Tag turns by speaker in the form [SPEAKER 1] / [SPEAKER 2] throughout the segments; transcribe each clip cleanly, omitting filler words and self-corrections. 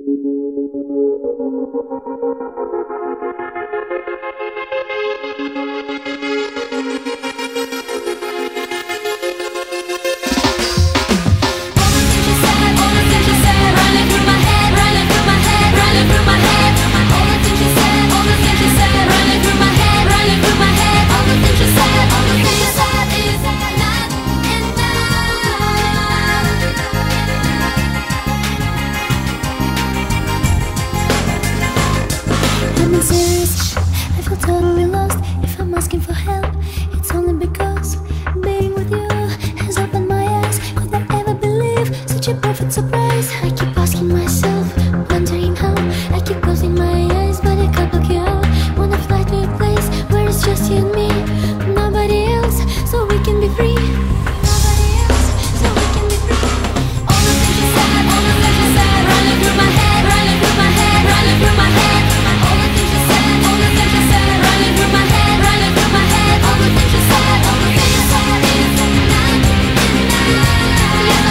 [SPEAKER 1] I'm serious, I feel totally lost. If I'm asking for help, it's only because being with you has opened my eyes. Could I ever believe such a perfect surprise? I keep asking myself, wondering how. I keep closing my eyes, but I can't block you out. Wanna fly to a place where it's just you and me, nobody else, so we can be free. Nobody else, so we can be free. All the things you said, all the things you said, running through my head, running through my head, running through my head. All the things you said, all the things you said, running through my head, running through my head. All the things you said, all the things you said is enough, enough. Yes,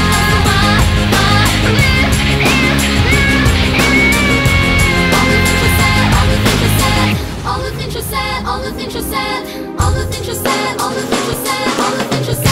[SPEAKER 1] all the things you said, all the things you said, all the things you said, all the things you said, all the things you said.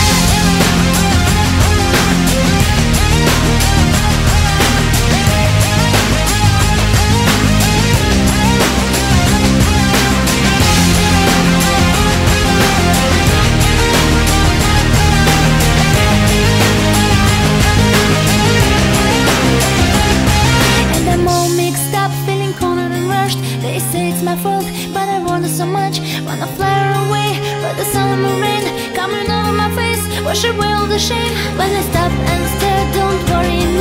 [SPEAKER 1] And I'm all mixed up, feeling cornered and rushed. They say it's my fault, but I want it so much. Wanna fly away, but the summer rain coming over my face, wash away all the shame. But I stop and stare, don't worry